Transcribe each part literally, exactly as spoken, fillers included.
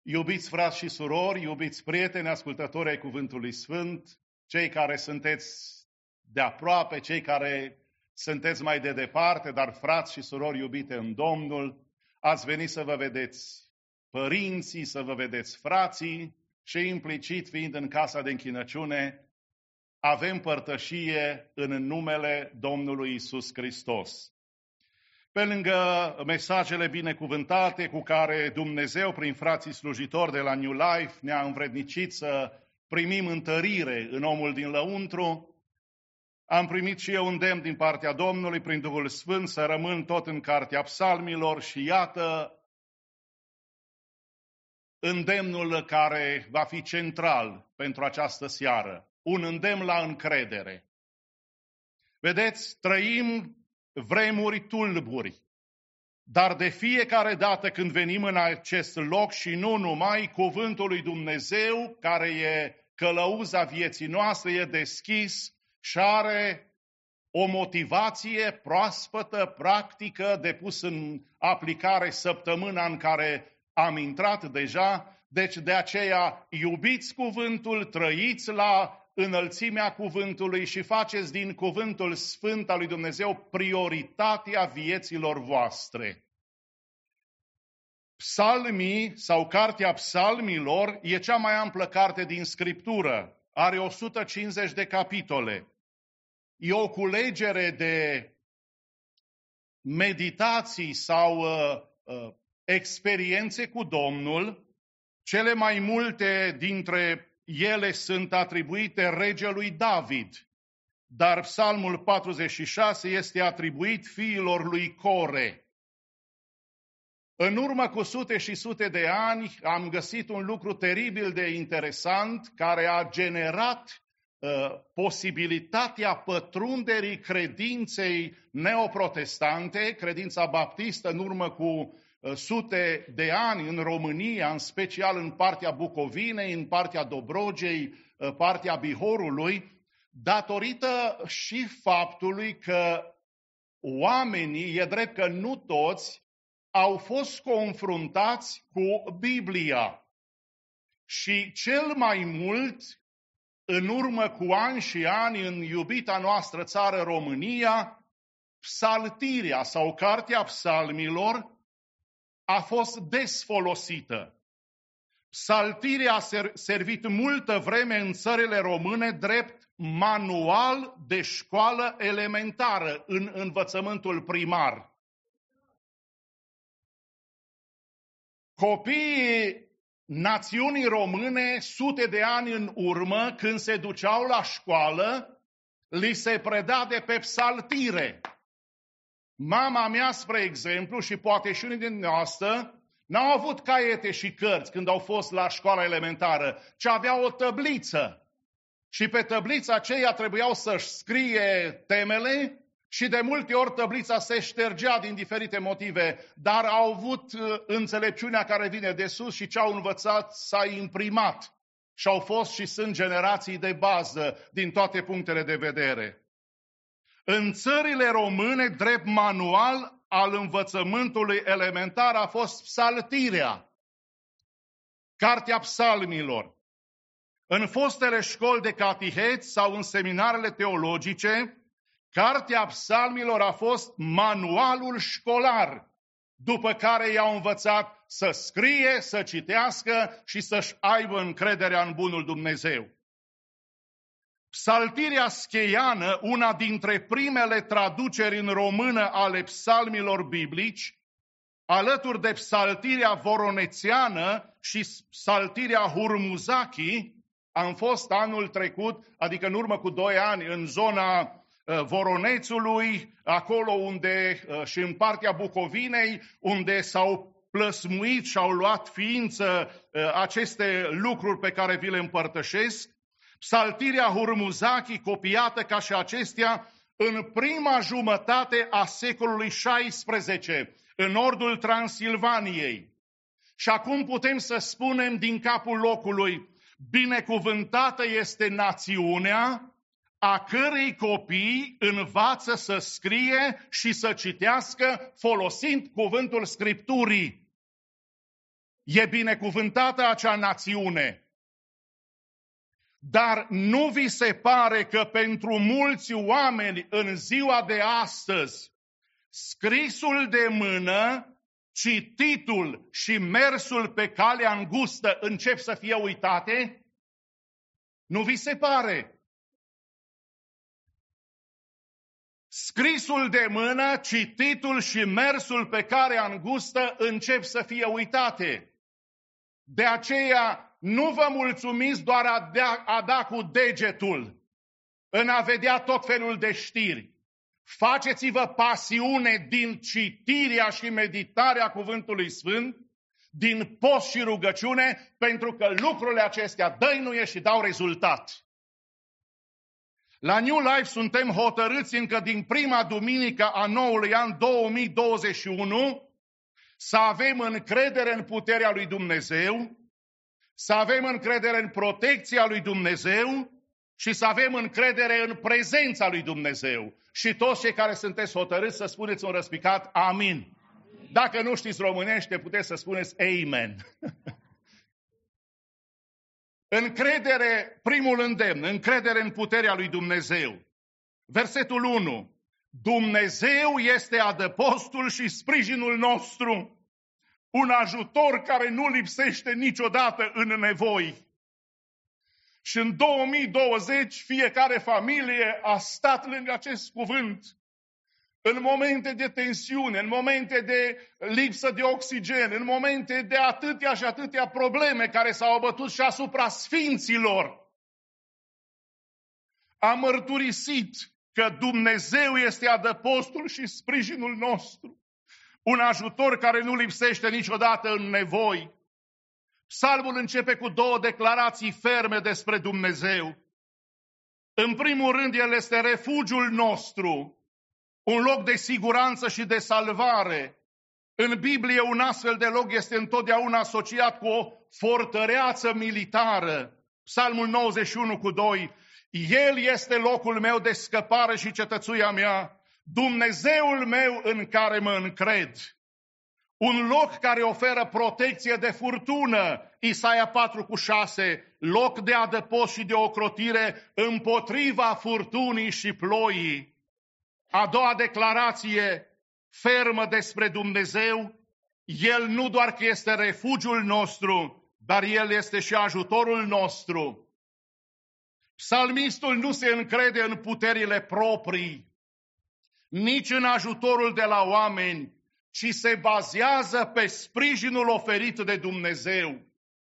Iubiți frați și surori, iubiți prieteni, ascultători ai Cuvântului Sfânt, cei care sunteți de aproape, cei care sunteți mai de departe, dar frați și surori iubite în Domnul, ați venit să vă vedeți părinții, să vă vedeți frații și implicit fiind în casa de închinăciune, avem părtășie în numele Domnului Iisus Hristos. Pe lângă mesajele binecuvântate cu care Dumnezeu, prin frații slujitori de la New Life, ne-a învrednicit să primim întărire în omul din lăuntru, am primit și eu un îndemn din partea Domnului prin Duhul Sfânt să rămân tot în Cartea Psalmilor și iată îndemnul care va fi central pentru această seară, un îndemn la încredere. Vedeți, trăim vremuri tulburi, dar de fiecare dată când venim în acest loc și nu numai, cuvântul lui Dumnezeu, care e călăuza vieții noastre, e deschis și are o motivație proaspătă, practică, de pus în aplicare săptămâna în care am intrat deja. Deci de aceea iubiți cuvântul, trăiți la înălțimea cuvântului și faceți din cuvântul sfânt al lui Dumnezeu prioritatea vieților voastre. Psalmii sau Cartea Psalmilor e cea mai amplă carte din Scriptură. Are o sută cincizeci de capitole. E o culegere de meditații sau uh, uh, experiențe cu Domnul. Cele mai multe dintre ele sunt atribuite regelui David, dar Psalmul patruzeci și șase este atribuit fiilor lui Core. În urmă cu sute și sute de ani am găsit un lucru teribil de interesant care a generat uh, posibilitatea pătrunderii credinței neoprotestante, credința baptistă, în urmă cu sute de ani în România, în special în partea Bucovinei, în partea Dobrogei, partea Bihorului, datorită și faptului că oamenii, e drept că nu toți, au fost confruntați cu Biblia. Și cel mai mult, în urmă cu ani și ani, în iubita noastră țară România, psaltirea sau Cartea Psalmilor a fost des folosită. Psaltirea a servit multă vreme în țările române drept manual de școală elementară în învățământul primar. Copiii națiunii române, sute de ani în urmă, când se duceau la școală, li se preda de pe psaltire. Mama mea, spre exemplu, și poate și unii din noastră, n-au avut caiete și cărți când au fost la școala elementară, ci aveau o tăbliță. Și pe tăblița aceea trebuiau să-și scrie temele și de multe ori tăblița se ștergea din diferite motive, dar au avut înțelepciunea care vine de sus și ce au învățat s-a imprimat. Și au fost și sunt generații de bază din toate punctele de vedere. În țările române, drept manual al învățământului elementar a fost psaltirea, Cartea Psalmilor. În fostele școli de cateheți sau în seminarele teologice, Cartea Psalmilor a fost manualul școlar, după care i-au învățat să scrie, să citească și să-și aibă încrederea în bunul Dumnezeu. Psaltirea scheiană, una dintre primele traduceri în română ale psalmilor biblici, alături de psaltirea voronețiană și psaltirea hurmuzaki, am fost anul trecut, adică în urmă cu doi ani, în zona uh, Voronețului, acolo unde, uh, și în partea Bucovinei, unde s-au plăsmuit și au luat ființă uh, aceste lucruri pe care vi le împărtășesc. Psaltirea hurmuzaki, copiată ca și acestea, în prima jumătate a secolului șaisprezece, în nordul Transilvaniei. Și acum putem să spunem din capul locului, binecuvântată este națiunea a cărei copii învață să scrie și să citească folosind cuvântul Scripturii. E binecuvântată acea națiune. Dar nu vi se pare că pentru mulți oameni în ziua de astăzi, scrisul de mână, cititul și mersul pe calea îngustă încep să fie uitate? Nu vi se pare? Scrisul de mână, cititul și mersul pe calea îngustă încep să fie uitate. De aceea nu vă mulțumiți doar a da, a da cu degetul în a vedea tot felul de știri. Faceți-vă pasiune din citirea și meditarea Cuvântului Sfânt, din post și rugăciune, pentru că lucrurile acestea dăinuie și dau rezultat. La New Life suntem hotărâți încă din prima duminică a noului an două mii douăzeci și unu să avem încredere în puterea lui Dumnezeu, să avem încredere în protecția lui Dumnezeu și să avem încredere în prezența lui Dumnezeu. Și toți cei care sunteți hotărâți să spuneți un răspicat amin. Dacă nu știți românește, puteți să spuneți amen. Încredere, primul îndemn, încredere în puterea lui Dumnezeu. Versetul unu. Dumnezeu este adăpostul și sprijinul nostru, un ajutor care nu lipsește niciodată în nevoi. Și în două mii douăzeci fiecare familie a stat lângă acest cuvânt. În momente de tensiune, în momente de lipsă de oxigen, în momente de atâtea și atâtea probleme care s-au abătut și asupra sfinților. Am mărturisit că Dumnezeu este adăpostul și sprijinul nostru, un ajutor care nu lipsește niciodată în nevoi. Psalmul începe cu două declarații ferme despre Dumnezeu. În primul rând, El este refugiul nostru, un loc de siguranță și de salvare. În Biblie, un astfel de loc este întotdeauna asociat cu o fortăreață militară. Psalmul nouăzeci și unu cu doi. El este locul meu de scăpare și cetățuia mea, Dumnezeul meu în care mă încred. Un loc care oferă protecție de furtună, Isaia patru cu șase, loc de adăpost și de ocrotire împotriva furtunii și ploii. A doua declarație fermă despre Dumnezeu, El nu doar că este refugiul nostru, dar El este și ajutorul nostru. Psalmistul nu se încrede în puterile proprii, nici în ajutorul de la oameni, ci se bazează pe sprijinul oferit de Dumnezeu.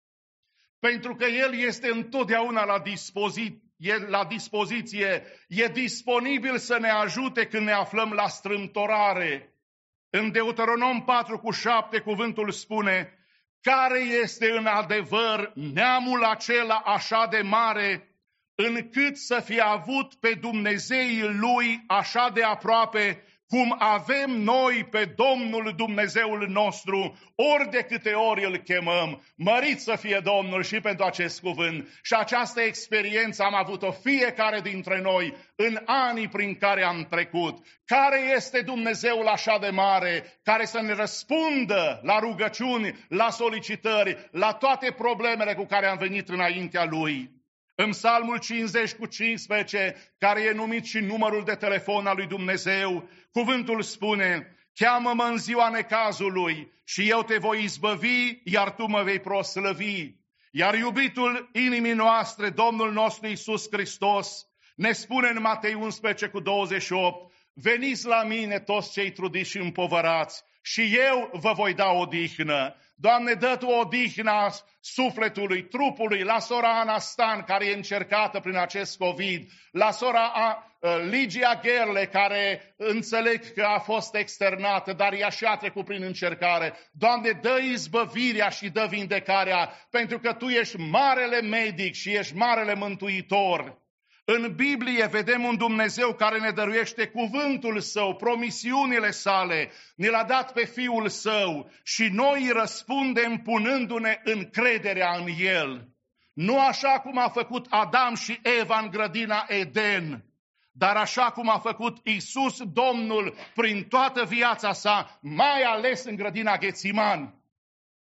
Pentru că El este întotdeauna la dispoziție. E la dispoziție, e disponibil să ne ajute când ne aflăm la strâmtorare. În Deuteronom patru cu șapte cuvântul spune, care este în adevăr neamul acela așa de mare, încât să fie avut pe Dumnezeii lui așa de aproape, cum avem noi pe Domnul Dumnezeul nostru, ori de câte ori îl chemăm. Mărit să fie Domnul și pentru acest cuvânt. Și această experiență am avut-o fiecare dintre noi în anii prin care am trecut. Care este Dumnezeul așa de mare, care să ne răspundă la rugăciuni, la solicitări, la toate problemele cu care am venit înaintea Lui? În Psalmul cincizeci cu cincisprezece, care e numit și numărul de telefon al lui Dumnezeu, cuvântul spune, cheamă-mă în ziua necazului și eu te voi izbăvi, iar tu mă vei proslăvi. Iar iubitul inimii noastre, Domnul nostru Iisus Hristos, ne spune în Matei unsprezece cu douăzeci și opt, veniți la mine toți cei trudiți și împovărați și eu vă voi da odihnă. Doamne, dă Tu odihna sufletului, trupului, la sora Anastan, care e încercată prin acest COVID, la sora a, a, Ligia Gherle, care înțeleg că a fost externată, dar ea și-a trecut prin încercare. Doamne, dă izbăvirea și dă vindecarea, pentru că Tu ești marele medic și ești marele mântuitor. În Biblie vedem un Dumnezeu care ne dăruiește cuvântul Său, promisiunile Sale, ne l-a dat pe Fiul Său și noi îi răspundem punându-ne încrederea în El. Nu așa cum a făcut Adam și Eva în grădina Eden, dar așa cum a făcut Iisus Domnul prin toată viața Sa, mai ales în grădina Ghețiman.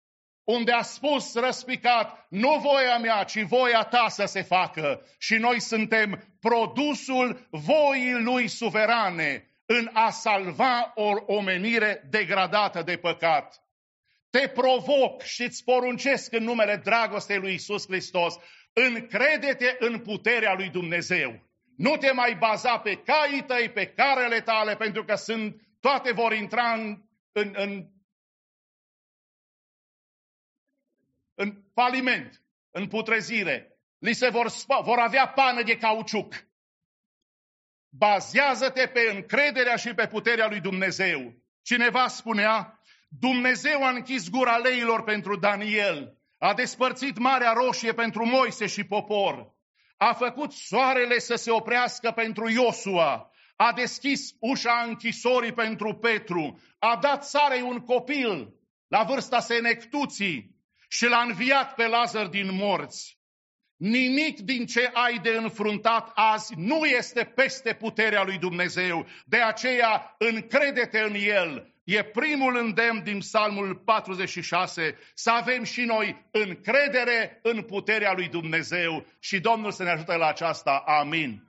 unde a spus răspicat, nu voia mea, ci voia ta să se facă. Și noi suntem produsul voii lui suverane în a salva o omenire degradată de păcat. Te provoc și îți poruncesc în numele dragostei lui Iisus Hristos, încrede-te în puterea lui Dumnezeu. Nu te mai baza pe caii tăi, pe carele tale, pentru că sunt, toate vor intra în, în, în, în faliment, în putrezire. Li se vor, vor avea pană de cauciuc. Bazează-te pe încrederea și pe puterea lui Dumnezeu. Cineva spunea, Dumnezeu a închis gura leilor pentru Daniel, a despărțit Marea Roșie pentru Moise și popor, a făcut soarele să se oprească pentru Iosua, a deschis ușa închisorii pentru Petru, a dat țarei un copil la vârsta senectuții și l-a înviat pe Lazar din morți. Nimic din ce ai de înfruntat azi nu este peste puterea lui Dumnezeu. De aceea încrede-te în El. E primul îndemn din Psalmul patruzeci și șase, să avem și noi încredere în puterea lui Dumnezeu. Și Domnul să ne ajute la aceasta. Amin.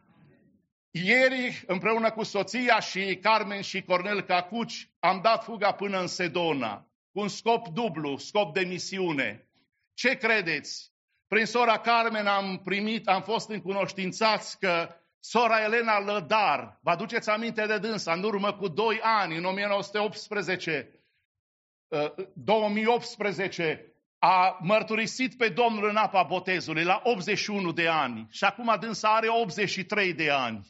Ieri, împreună cu soția și Carmen și Cornel Cacuci, am dat fuga până în Sedona, cu un scop dublu, scop de misiune. Ce credeți? Prin sora Carmen am primit, am fost încunoștințați că sora Elena Lădar, vă aduceți aminte de dânsa, în urmă cu doi ani, în o mie nouă sute optsprezece, două mii optsprezece, a mărturisit pe Domnul în apa botezului la optzeci și unu de ani și acum dânsa are optzeci și trei de ani.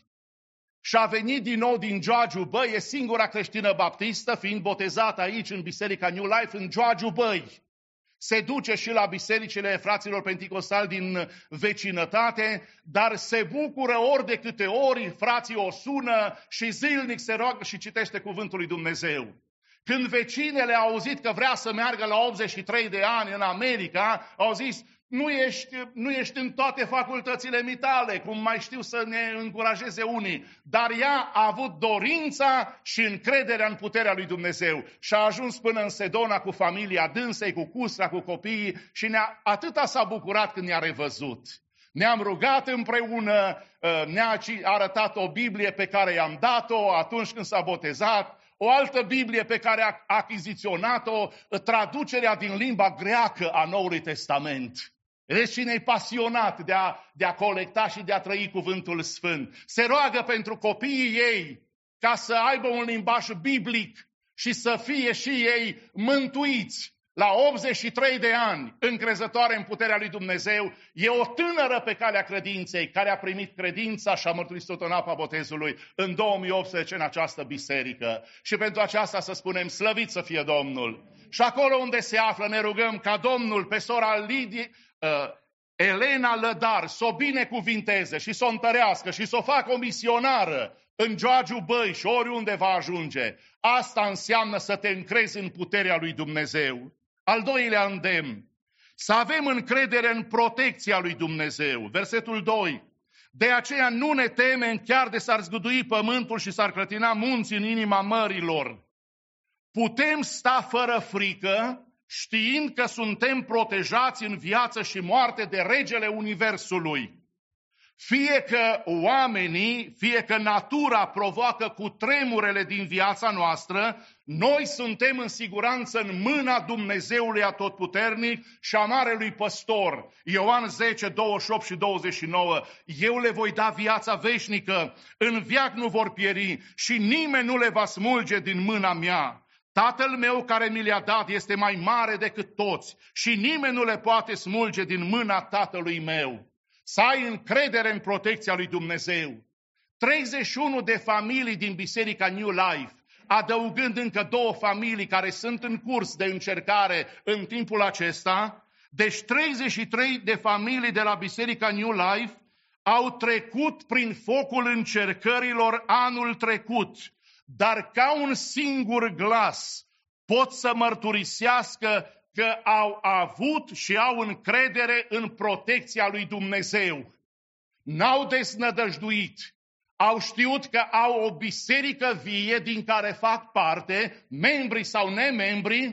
Și a venit din nou din Joagiu Băi, e singura creștină baptistă, fiind botezată aici în Biserica New Life, în Joagiu Băi. Se duce și la bisericile fraților penticostali din vecinătate, dar se bucură ori de câte ori, frații o sună și zilnic se roagă și citește cuvântul lui Dumnezeu. Când vecinele au auzit că vrea să meargă la optzeci și trei de ani în America, au zis, nu ești, nu ești în toate facultățile mitale, cum mai știu să ne încurajeze unii, dar ea a avut dorința și încrederea în puterea lui Dumnezeu și a ajuns până în Sedona cu familia dânsei, cu custra, cu copiii și ne-a, atâta s-a bucurat când ne-a revăzut. Ne-am rugat împreună, ne-a arătat o Biblie pe care i-am dat-o atunci când s-a botezat, o altă Biblie pe care a achiziționat-o, traducerea din limba greacă a Noului Testament. Vedeți cine e pasionat de a, de a colecta și de a trăi cuvântul Sfânt. Se roagă pentru copiii ei ca să aibă un limbaj biblic și să fie și ei mântuiți. La optzeci și trei de ani, încrezătoare în puterea lui Dumnezeu, e o tânără pe calea credinței, care a primit credința și a mărturisit-o în apa botezului în două mii optsprezece în această biserică. Și pentru aceasta să spunem, slăvit să fie Domnul. Și acolo unde se află, ne rugăm ca Domnul pe sora Lidie, uh, Elena Lădar să o binecuvinteze și să o întărească și să o facă o misionară în Joagiu Băi și oriunde va ajunge. Asta înseamnă să te încrezi în puterea lui Dumnezeu. Al doilea îndemn, să avem încredere în protecția lui Dumnezeu. Versetul doi. De aceea nu ne temem chiar de s-ar zgudui pământul și s-ar clătina munții în inima mărilor. Putem sta fără frică, știind că suntem protejați în viață și moarte de regele Universului. Fie că oamenii, fie că natura provoacă cutremurele din viața noastră, noi suntem în siguranță în mâna Dumnezeului Atotputernic și a Marelui Păstor. Ioan zece, douăzeci și opt și douăzeci și nouă. Eu le voi da viața veșnică, în veac nu vor pieri și nimeni nu le va smulge din mâna mea. Tatăl meu care mi le-a dat este mai mare decât toți și nimeni nu le poate smulge din mâna Tatălui meu. Să ai încredere în protecția lui Dumnezeu. treizeci și unu de familii din Biserica New Life, adăugând încă două familii care sunt în curs de încercare în timpul acesta, deci treizeci și trei de familii de la Biserica New Life au trecut prin focul încercărilor anul trecut, dar ca un singur glas pot să mărturisească că au avut și au încredere în protecția lui Dumnezeu. N-au desnădăjduit. Au știut că au o biserică vie din care fac parte, membri sau nemembri,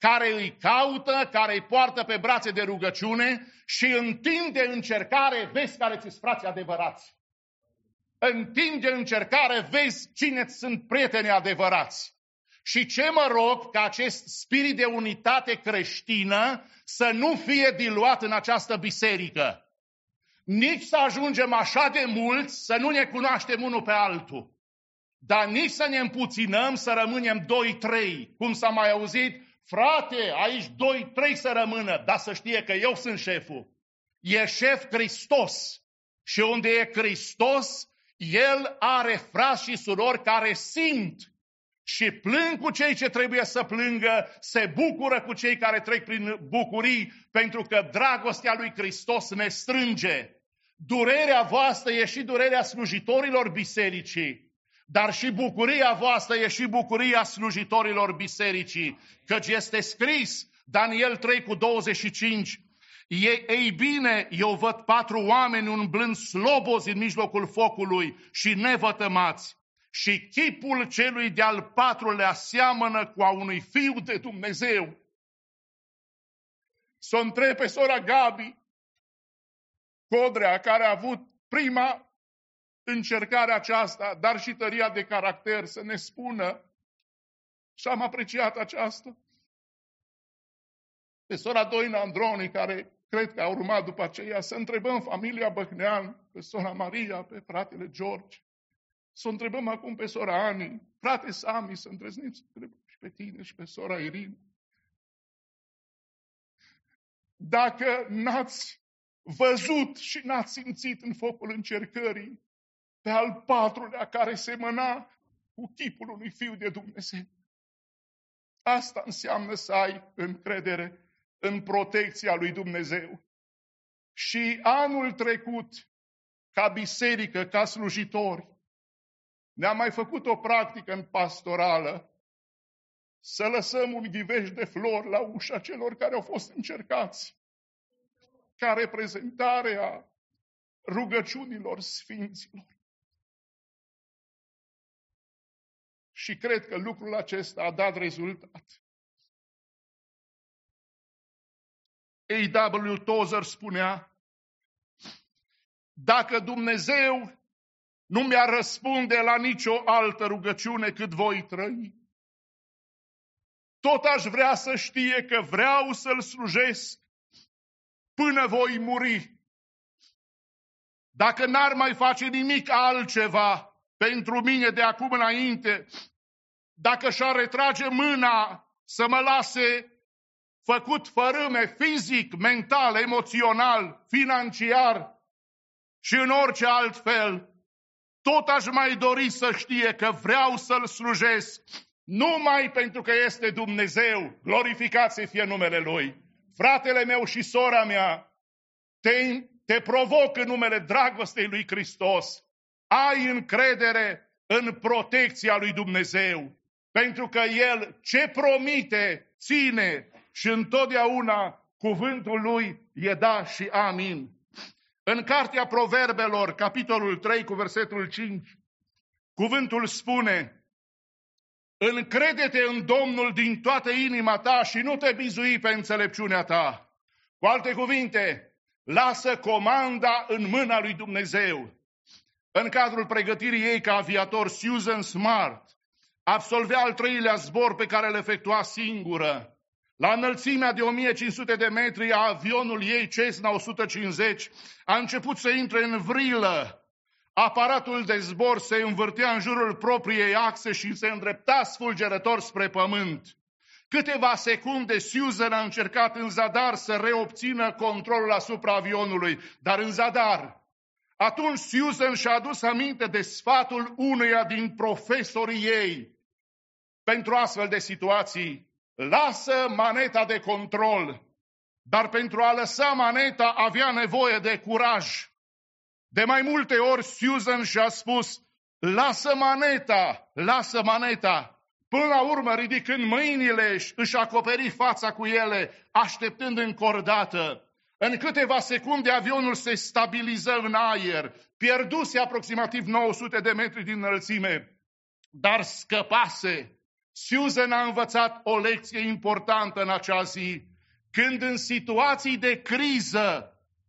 care îi caută, care îi poartă pe brațe de rugăciune și întinde încercare, vezi care ți-s frații adevărați. Întinde încercare, vezi cine sunt prietenii adevărați. Și ce mă rog, ca acest spirit de unitate creștină să nu fie diluat în această biserică. Nici să ajungem așa de mulți să nu ne cunoaștem unul pe altul. Dar nici să ne împuținăm să rămânem doi trei. Cum s-a mai auzit, frate, aici doi trei să rămână, dar să știe că eu sunt șeful. E șef Hristos. Și unde e Hristos, El are frați și surori care simt și plâng cu cei ce trebuie să plângă, se bucură cu cei care trec prin bucurii, pentru că dragostea lui Hristos ne strânge. Durerea voastră e și durerea slujitorilor bisericii, dar și bucuria voastră e și bucuria slujitorilor bisericii, căci este scris, Daniel trei cu douăzeci și cinci, ei bine, eu văd patru oameni umblând slobozi în mijlocul focului și nevătămați. Și chipul celui de-al patrulea seamănă cu a unui fiu de Dumnezeu. S-o întreb pe sora Gabi Codrea, care a avut prima încercare aceasta, dar și tăria de caracter, să ne spună, și am apreciat aceasta. Pe sora Doina Androni, care cred că a urmat după aceea, să întrebăm familia Băhnean, pe sora Maria, pe fratele George, să întrebăm acum pe sora Ani, frate Sami, să îndrăznim să întrebăm și pe tine și pe sora Irin. Dacă n-ați văzut și n-ați simțit în focul încercării pe al patrulea care semăna cu chipul unui fiu de Dumnezeu, asta înseamnă să ai încredere în protecția lui Dumnezeu. Și anul trecut, ca biserică, ca slujitori, ne-am mai făcut o practică în pastorală, să lăsăm un ghiveș de flori la ușa celor care au fost încercați, ca reprezentare a rugăciunilor sfinților. Și cred că lucrul acesta a dat rezultat. A W Tozer spunea, dacă Dumnezeu nu mi-ar răspunde la nicio altă rugăciune cât voi trăi, tot aș vrea să știe că vreau să-L slujesc până voi muri. Dacă n-ar mai face nimic altceva pentru mine de acum înainte, dacă și-ar retrage mâna să mă lase făcut fărâme fizic, mental, emoțional, financiar și în orice alt fel, tot aș mai dori să știe că vreau să-L slujesc numai pentru că este Dumnezeu, glorificat să fie numele Lui. Fratele meu și sora mea, te, te provoc în numele dragostei lui Hristos. Ai încredere în protecția lui Dumnezeu, pentru că El ce promite, ține și întotdeauna cuvântul Lui e da și amin. În Cartea Proverbelor, capitolul trei, cu versetul cinci, cuvântul spune, încrede-te în Domnul din toată inima ta și nu te bizui pe înțelepciunea ta. Cu alte cuvinte, lasă comanda în mâna lui Dumnezeu. În cadrul pregătirii ei ca aviator, Susan Smart absolvea al treilea zbor pe care îl efectua singură. La înălțimea de o mie cinci sute de metri, avionul ei Cessna o sută cincizeci a început să intre în vrilă. Aparatul de zbor se învârtea în jurul propriei axe și se îndrepta sfulgerător spre pământ. Câteva secunde, Susan a încercat în zadar să reobțină controlul asupra avionului, dar în zadar. Atunci Susan și-a adus aminte de sfatul unuia din profesorii ei. Pentru astfel de situații, lasă maneta de control, dar pentru a lăsa maneta avea nevoie de curaj. De mai multe ori Susan și-a spus, lasă maneta, lasă maneta. Până la urmă, ridicând mâinile, își acoperi fața cu ele, așteptând încordată. În câteva secunde avionul se stabiliză în aer, pierduse aproximativ nouă sute de metri din înălțime, dar scăpase. Susan a învățat o lecție importantă în acea zi, când în situații de criză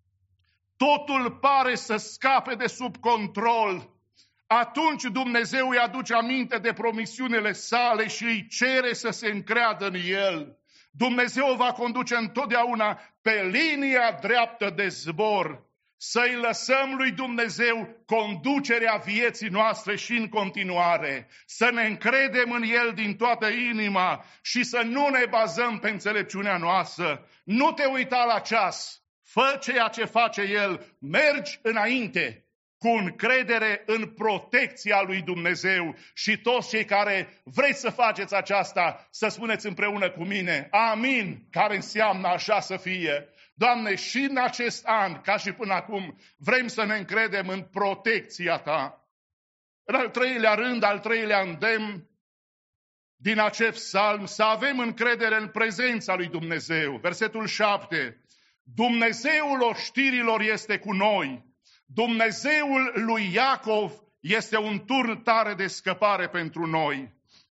totul pare să scape de sub control. Atunci Dumnezeu îi aduce aminte de promisiunile sale și îi cere să se încreadă în El. Dumnezeu va conduce întotdeauna pe linia dreaptă de zbor. Să-i lăsăm lui Dumnezeu conducerea vieții noastre și în continuare. Să ne încredem în El din toată inima și să nu ne bazăm pe înțelepciunea noastră. Nu te uita la ceas, fă ceea ce face El, mergi înainte cu încredere în protecția lui Dumnezeu. Și toți cei care vreți să faceți aceasta, să spuneți împreună cu mine, amin, care înseamnă așa să fie. Doamne, și în acest an, ca și până acum, vrem să ne încredem în protecția Ta. În al treilea rând, al treilea îndemn din acest psalm, să avem încredere în prezența lui Dumnezeu. Versetul șapte. Dumnezeul oștirilor este cu noi. Dumnezeul lui Iacov este un turn tare de scăpare pentru noi.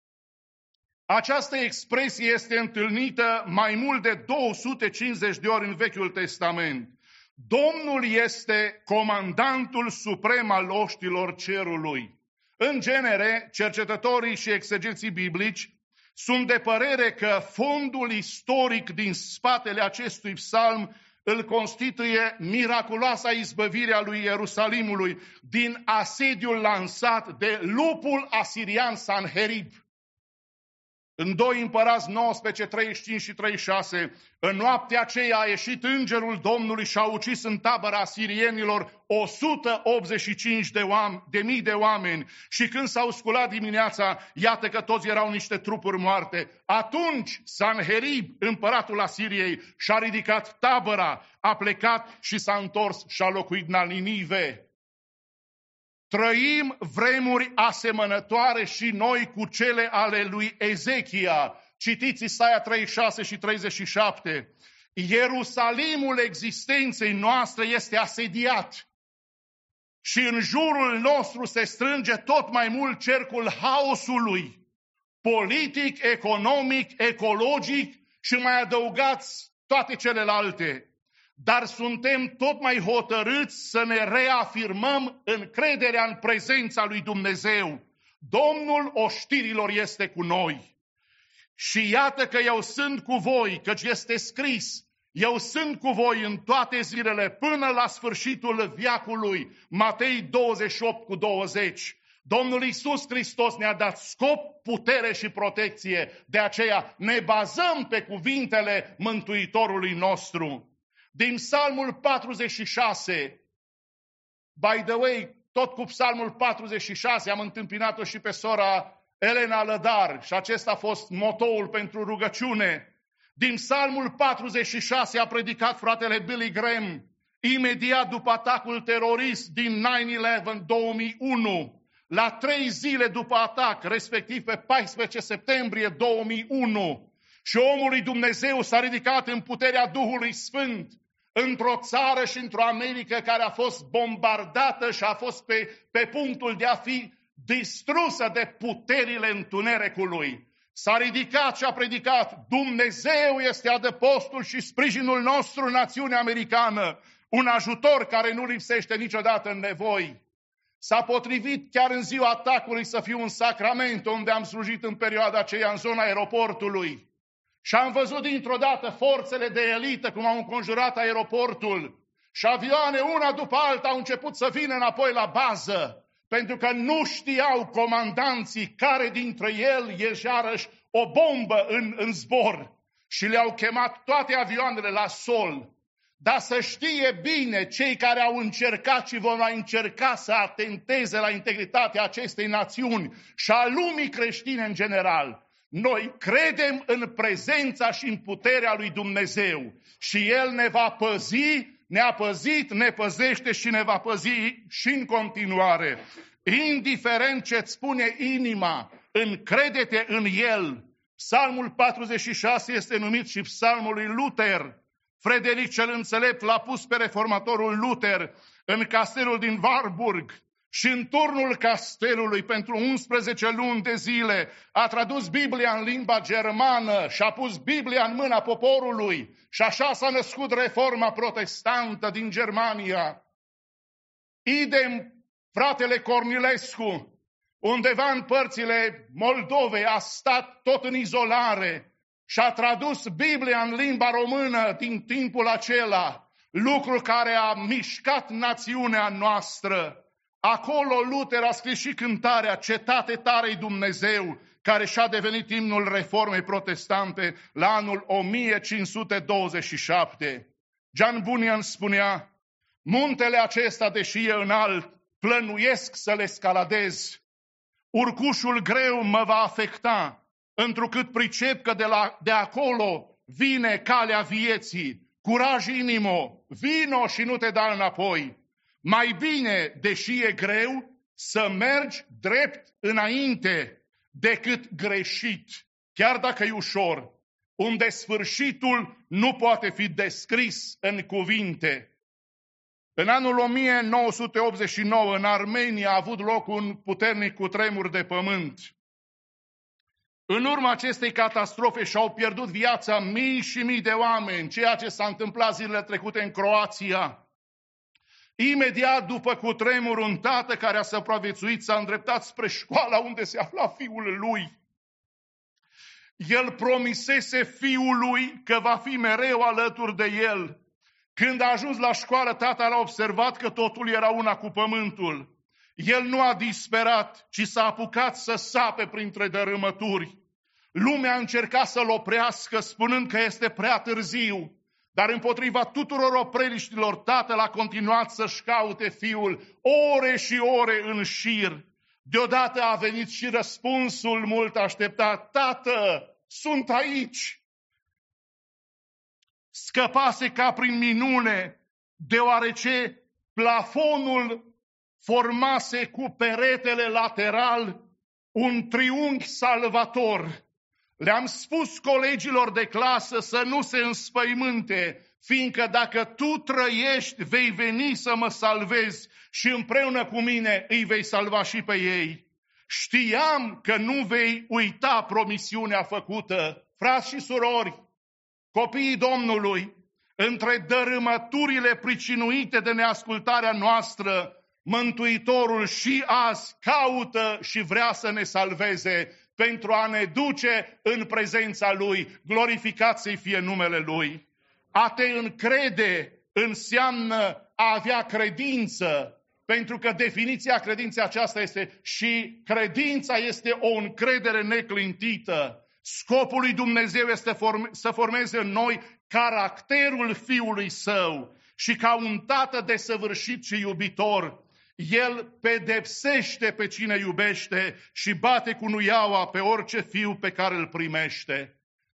Această expresie este întâlnită mai mult de două sute cincizeci de ori în Vechiul Testament. Domnul este comandantul suprem al oștilor cerului. În genere, cercetătorii și exegeții biblici sunt de părere că fondul istoric din spatele acestui psalm îl constituie miraculoasa izbăvire a lui Ierusalimului din asediul lansat de lupul asirian Sanherib. În doi Împărați nouăsprezece, treizeci și cinci și treizeci și șase, în noaptea aceea a ieșit îngerul Domnului și a ucis în tabăra asirienilor o sută optzeci și cinci de, oameni, de mii de oameni. Și când s-au sculat dimineața, iată că toți erau niște trupuri moarte. Atunci Sanherib, împăratul Asiriei, și-a ridicat tabăra, a plecat și s-a întors și a locuit la Ninive. Trăim vremuri asemănătoare și noi cu cele ale lui Ezechia. Citiți Isaia treizeci și șase și treizeci și șapte. Ierusalimul existenței noastre este asediat și în jurul nostru se strânge tot mai mult cercul haosului, politic, economic, ecologic și mai adăugați toate celelalte. Dar suntem tot mai hotărâți să ne reafirmăm încrederea în prezența lui Dumnezeu. Domnul oștirilor este cu noi. Și iată că eu sunt cu voi, căci este scris, eu sunt cu voi în toate zilele până la sfârșitul veacului. Matei douăzeci și opt cu douăzeci. Domnul Iisus Hristos ne-a dat scop, putere și protecție. De aceea ne bazăm pe cuvintele Mântuitorului nostru. Din Psalmul patruzeci și șase, by the way, tot cu Psalmul patruzeci și șase am întâmpinat-o și pe sora Elena Lădar și acesta a fost motoul pentru rugăciune. Din Psalmul patruzeci și șase a predicat fratele Billy Graham imediat după atacul terorist din nine eleven două mii unu, la trei zile după atac, respectiv pe paisprezece septembrie două mii unu. Și omul lui Dumnezeu s-a ridicat în puterea Duhului Sfânt într-o țară și într-o Americă care a fost bombardată și a fost pe, pe punctul de a fi distrusă de puterile întunericului. S-a ridicat și a predicat: Dumnezeu este adăpostul și sprijinul nostru în națiunea americană, un ajutor care nu lipsește niciodată în nevoi. S-a potrivit chiar în ziua atacului să fiu în Sacramento, unde am slujit în perioada aceea în zona aeroportului. Și am văzut dintr-o dată forțele de elită cum au înconjurat aeroportul și avioane una după alta au început să vină înapoi la bază, pentru că nu știau comandanții care dintre el e iarăși o bombă în, în zbor și le-au chemat toate avioanele la sol. Dar să știe bine cei care au încercat și vor mai încerca să atenteze la integritatea acestei națiuni și a lumii creștine în general, noi credem în prezența și în puterea lui Dumnezeu și El ne va păzi, ne-a păzit, ne păzește și ne va păzi și în continuare. Indiferent ce-ți spune inima, încrede-te în El. Psalmul patruzeci și șase este numit și Psalmul lui Luther. Frederic cel Înțelept l-a pus pe reformatorul Luther în castelul din Warburg și în turnul castelului pentru unsprezece luni de zile a tradus Biblia în limba germană și a pus Biblia în mâna poporului și așa s-a născut reforma protestantă din Germania. Idem fratele Cornilescu, undeva în părțile Moldovei, a stat tot în izolare și a tradus Biblia în limba română din timpul acela, lucru care a mișcat națiunea noastră. Acolo Luther a scris și cântarea Cetate tare-i Dumnezeu, care și-a devenit imnul reformei protestante la anul o mie cinci sute douăzeci și șapte. John Bunyan spunea: muntele acesta, deși e înalt, plănuiesc să-l escaladez. Urcușul greu mă va afecta, întrucât pricep că de, la, de acolo vine calea vieții. Curaj, inimo, vino și nu te da înapoi. Mai bine, deși e greu, să mergi drept înainte decât greșit, chiar dacă e ușor, unde sfârșitul nu poate fi descris în cuvinte. În anul o mie nouă sute optzeci și nouă, în Armenia, a avut loc un puternic cutremur de pământ. În urma acestei catastrofe și-au pierdut viața mii și mii de oameni, ceea ce s-a întâmplat zilele trecute în Croația. Imediat după cutremur, un tată care a supraviețuit s-a îndreptat spre școala unde se afla fiul lui. El promisese fiului că va fi mereu alături de el. Când a ajuns la școală, tata l-a observat că totul era una cu pământul. El nu a disperat, ci s-a apucat să sape printre dărâmături. Lumea a încercat să-l oprească, spunând că este prea târziu. Dar împotriva tuturor opreliștilor, tatăl a continuat să-și caute fiul ore și ore în șir. Deodată a venit și răspunsul mult așteptat: tată, sunt aici! Scăpase ca prin minune, deoarece plafonul formase cu peretele lateral un triunghi salvator. Le-am spus colegilor de clasă să nu se înspăimânte, fiindcă dacă tu trăiești, vei veni să mă salvezi și împreună cu mine îi vei salva și pe ei. Știam că nu vei uita promisiunea făcută. Frați și surori, copiii Domnului, între dărâmăturile pricinuite de neascultarea noastră, Mântuitorul și azi caută și vrea să ne salveze pentru a ne duce în prezența Lui. Glorificat să-i fie numele Lui. A te încrede înseamnă a avea credință, pentru că definiția credinței aceasta este și credința este o încredere neclintită. Scopul lui Dumnezeu este forme, să formeze în noi caracterul Fiului Său și ca un tată desăvârșit și iubitor, El pedepsește pe cine iubește și bate cu nuiaua pe orice fiu pe care îl primește.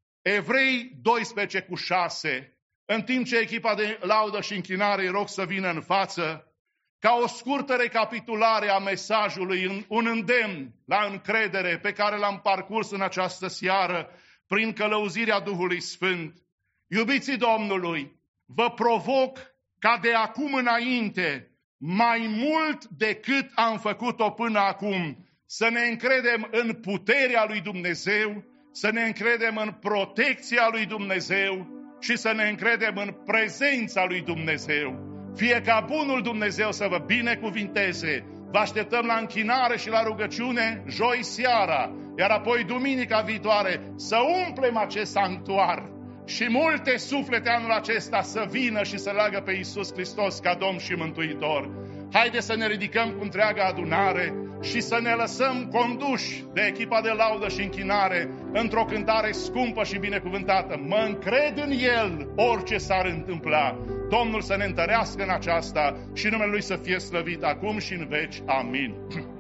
Evrei doisprezece cu șase. În timp ce echipa de laudă și închinare îi rog să vină în față, ca o scurtă recapitulare a mesajului, un îndemn la încredere pe care l-am parcurs în această seară prin călăuzirea Duhului Sfânt. Iubiții Domnului, vă provoc ca de acum înainte, mai mult decât am făcut-o până acum, să ne încredem în puterea lui Dumnezeu, să ne încredem în protecția lui Dumnezeu și să ne încredem în prezența lui Dumnezeu. Fie ca bunul Dumnezeu să vă binecuvinteze. Vă așteptăm la închinare și la rugăciune joi seara, iar apoi duminica viitoare să umplem acest sanctuar și multe suflete anul acesta să vină și să leagă pe Iisus Hristos ca Domn și Mântuitor. Haideți să ne ridicăm cu întreaga adunare și să ne lăsăm conduși de echipa de laudă și închinare într-o cântare scumpă și binecuvântată. Mă încred în El, orice s-ar întâmpla. Domnul să ne întărească în aceasta și numele Lui să fie slăvit acum și în veci. Amin.